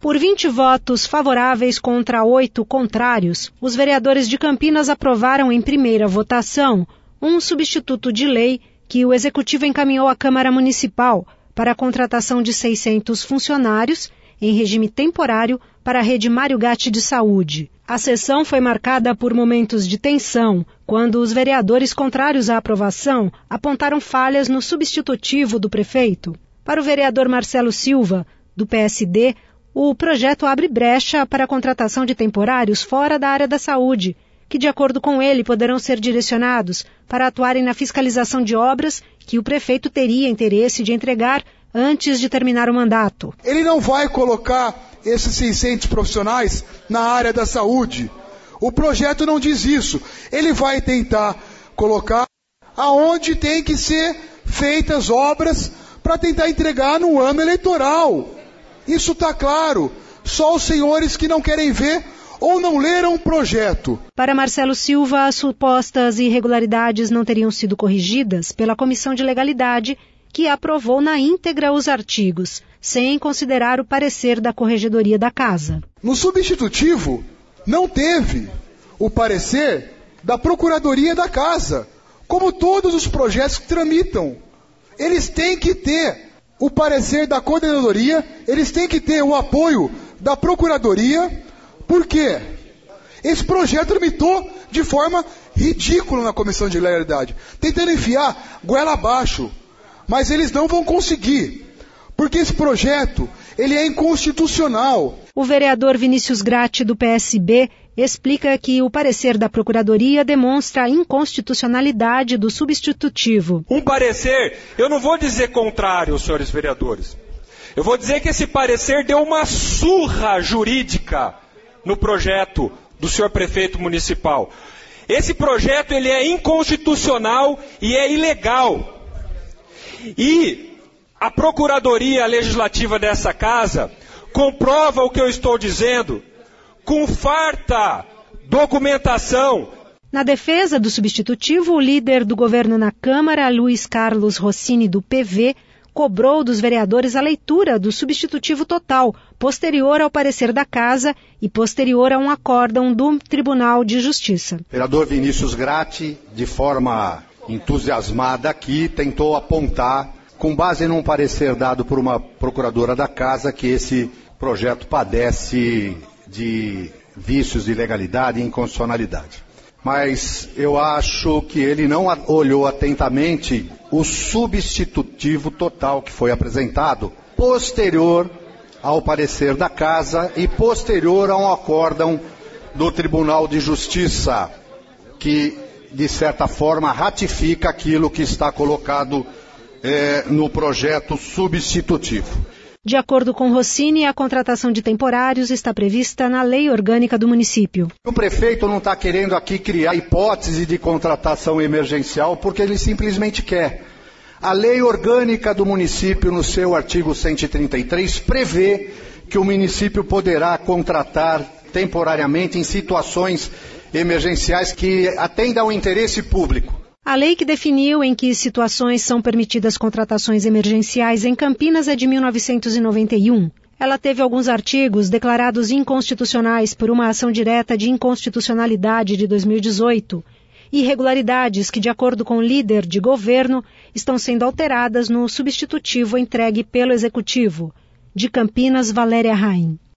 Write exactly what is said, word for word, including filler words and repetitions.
Por vinte votos favoráveis contra oito contrários, os vereadores de Campinas aprovaram em primeira votação um substituto de lei que o Executivo encaminhou à Câmara Municipal para a contratação de seiscentos funcionários em regime temporário para a rede Mário Gatti de Saúde. A sessão foi marcada por momentos de tensão, quando os vereadores contrários à aprovação apontaram falhas no substitutivo do prefeito. Para o vereador Marcelo Silva, do P S D, o projeto abre brecha para a contratação de temporários fora da área da saúde, que, de acordo com ele, poderão ser direcionados para atuarem na fiscalização de obras que o prefeito teria interesse de entregar antes de terminar o mandato. Ele não vai colocar esses seiscentos profissionais na área da saúde. O projeto não diz isso. Ele vai tentar colocar aonde tem que ser feitas obras para tentar entregar no ano eleitoral. Isso está claro. Só os senhores que não querem ver ou não leram o projeto. Para Marcelo Silva, as supostas irregularidades não teriam sido corrigidas pela Comissão de Legalidade, que aprovou na íntegra os artigos, sem considerar o parecer da Corregedoria da Casa. No substitutivo, não teve o parecer da Procuradoria da Casa, como todos os projetos que tramitam. Eles têm que ter o parecer da Coordenadoria, eles têm que ter o apoio da Procuradoria. Por quê? Esse projeto tramitou de forma ridícula na Comissão de Legalidade, tentando enfiar goela abaixo. Mas eles não vão conseguir, porque esse projeto ele é inconstitucional. O vereador Vinícius Gratti, do P S B, explica que o parecer da Procuradoria demonstra a inconstitucionalidade do substitutivo. Um parecer, eu não vou dizer contrário, senhores vereadores. Eu vou dizer que esse parecer deu uma surra jurídica no projeto do senhor prefeito municipal. Esse projeto ele é inconstitucional e é ilegal. E a Procuradoria Legislativa dessa casa comprova o que eu estou dizendo com farta documentação. Na defesa do substitutivo, o líder do governo na Câmara, Luiz Carlos Rossini, do P V, cobrou dos vereadores a leitura do substitutivo total, posterior ao parecer da Casa e posterior a um acórdão do Tribunal de Justiça. Vereador Vinícius Gratti, de forma entusiasmada aqui, tentou apontar, com base num parecer dado por uma procuradora da Casa, que esse projeto padece de vícios de ilegalidade e inconstitucionalidade. Mas eu acho que ele não olhou atentamente o substitutivo total que foi apresentado, posterior ao parecer da Casa e posterior a um acórdão do Tribunal de Justiça, que, de certa forma, ratifica aquilo que está colocado eh, no projeto substitutivo. De acordo com Rossini, a contratação de temporários está prevista na lei orgânica do município. O prefeito não está querendo aqui criar hipótese de contratação emergencial porque ele simplesmente quer. A lei orgânica do município, no seu artigo cento e trinta e três, prevê que o município poderá contratar temporariamente em situações emergenciais que atendam ao interesse público. A lei que definiu em que situações são permitidas contratações emergenciais em Campinas é de mil novecentos e noventa e um. Ela teve alguns artigos declarados inconstitucionais por uma ação direta de inconstitucionalidade de dois mil e dezoito. Irregularidades que, de acordo com o líder de governo, estão sendo alteradas no substitutivo entregue pelo Executivo. De Campinas, Valéria Raim.